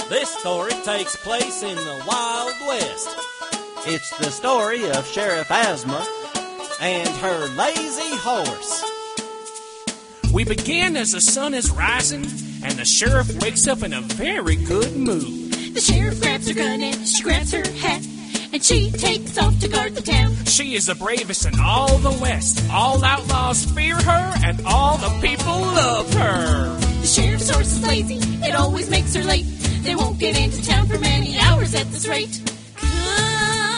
This story takes place in the Wild West. It's the story of Sheriff Asma and her lazy horse. We begin as the sun is rising, and the sheriff wakes up in a very good mood. The sheriff grabs her gun and she grabs her hat, and she takes off to guard the town. She is the bravest in all the West. All outlaws fear her, and all the people love her. The sheriff's horse is lazy, it always makes her late. They won't get into town for many hours at this rate. Come